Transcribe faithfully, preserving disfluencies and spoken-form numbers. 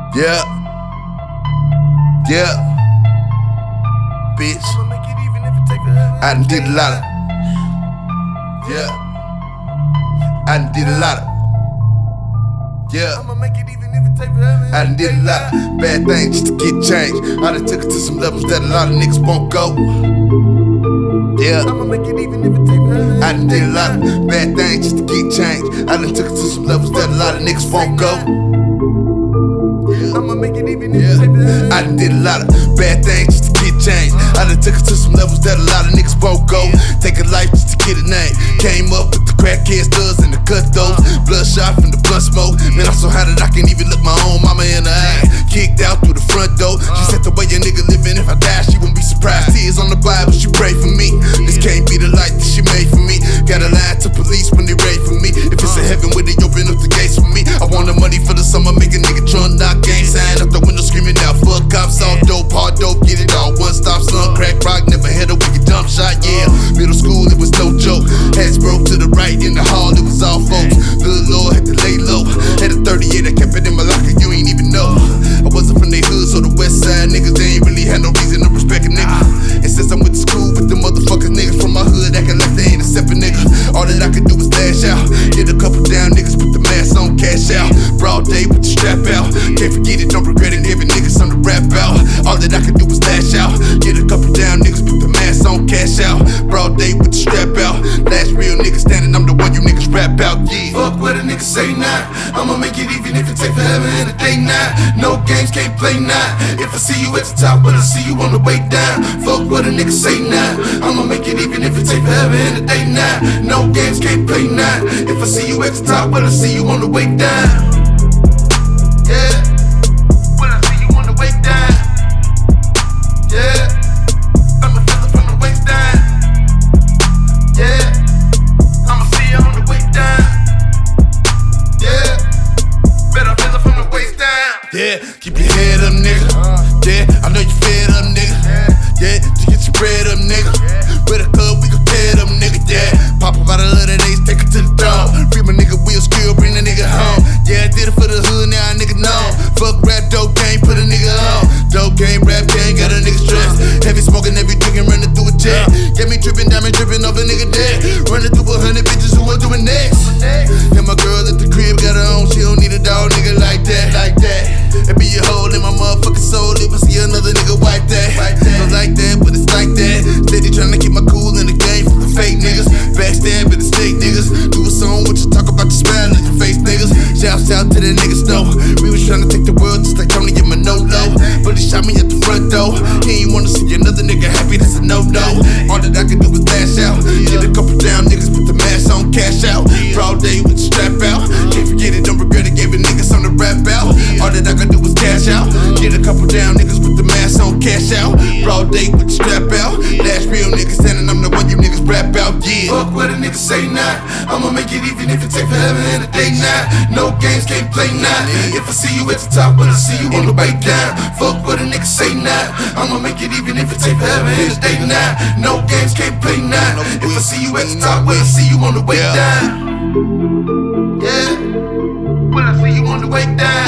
Yeah. Yeah. Bitch. I done did a lot of. Yeah. I done did a lot of. Yeah. I done did a lot of bad things just to get changed. I done took it to some levels that a lot of niggas won't go. Yeah. I done did a lot of bad things just to get changed. I done took it to some levels that a lot of niggas won't go. I'ma make it even if yeah. I done did a lot of bad things just to get changed. I done took it to some levels that a lot of niggas won't go. Take a life just to get a name. Came up with the crackhead studs and the cut those. Bloodshot from the blunt smoke. Man, I'm so high that I can't even look my own mama in the eye. Kicked out through the front door. She said the way a nigga living, if I die, she won't be surprised. Tears on the Bible, she pray for me. This can't be the life that she made for me. Gotta lie to police when they raid for me. If it's a heaven where they open up the gates for me. I want the money for the summer, make a nigga drunk, knock game sign up the window screaming out, fuck cops, all dope, hard dope, get it all. One stop, slum, crack, rock, never had a wicked dump shot, yeah. Middle school, it was no joke. Hats broke to the right, in the hall, it was all folks. Good Lord, had to lay low. Had a thirty-eight, I kept it in my locker, you ain't even know. I wasn't from they hood, so the west side niggas, they ain't really had no reason to respect a nigga. And since I went to school with the motherfuckers, niggas from my hood, acting like they ain't accept a nigga. All that I could do was lash out. Get a couple down niggas, put the mask on, cash out. Broad day with the strap out. Can't forget it, don't regret it, heavy niggas on the rap out. All that I could do was lash out. Get a couple down niggas, put the mask on, cash out. Broad day with the strap out. Last real nigga standing, I'm the one you niggas rap out, yeah. Fuck what a nigga say now. I'ma make it even if it take forever and a day now. No games, can't play now. If I see you at the top, but I see you on the way down. Fuck what a nigga say now. I'ma make it even if it take forever and a day now. No games, can't play now. If I see you at the top, but I see you on the way down. Yeah. When I see you on the way down. Yeah. I'ma feel it from the waist down. Yeah. I'ma see you on the way down. Yeah. Better feel it from the waist down. Yeah, keep your head up, nigga. Yeah, I know you fed up, nigga. Yeah, just get your bread up, nigga. With a club, we gon' tear it up, nigga. Yeah, pop up out of love that days, take it to the throne. Free my nigga Will Skill, bring the nigga home. Yeah, I did it for the hood, now a nigga know. Fuck rap, dope game, put a nigga on. Dope game, rap game, got a nigga stressed. Heavy smoking, every drinking, running through a jet. Get me dripping, diamond dripping off a nigga dead. Running through a hundred bitches who are doing next. And my girl at the crib got her own, she don't need a dog nigga like that, like that. It be a hole in my motherfucking soul if I see another nigga wipe that. Don't like that, but it's like that. Steady trying to keep my cool in the game from the fake niggas. Backstab at the snake niggas. Do a song what you talk about, the smile in your face niggas. Shouts out to the niggas though. We was trying to take the world just like Tony and Manolo. But he shot me at the front door. He ain't wanna see another nigga happy, that's a no-no. All that I can do is lash out. Get a couple down niggas, put the mask on, cash out. Broad day with the strap out. Can't forget it, don't regret it, gave a niggas on the rap out. All that I can do is cash out. Get a couple down niggas, put the mask on, cash out. Broad day with the strap out. Last real nigga standing, I'm the one you niggas rap out, yeah. Fuck what a nigga say now. I'ma make it even if it take forever and a day now. No games, can't play now. If I see you at the top, but I see you on the way down. Fuck what a nigga say now. I'ma make it even if it take forever and a day now. No games, can't play now. If I see you at the top, but I see you on the way down. Yeah. When I see you on the way down.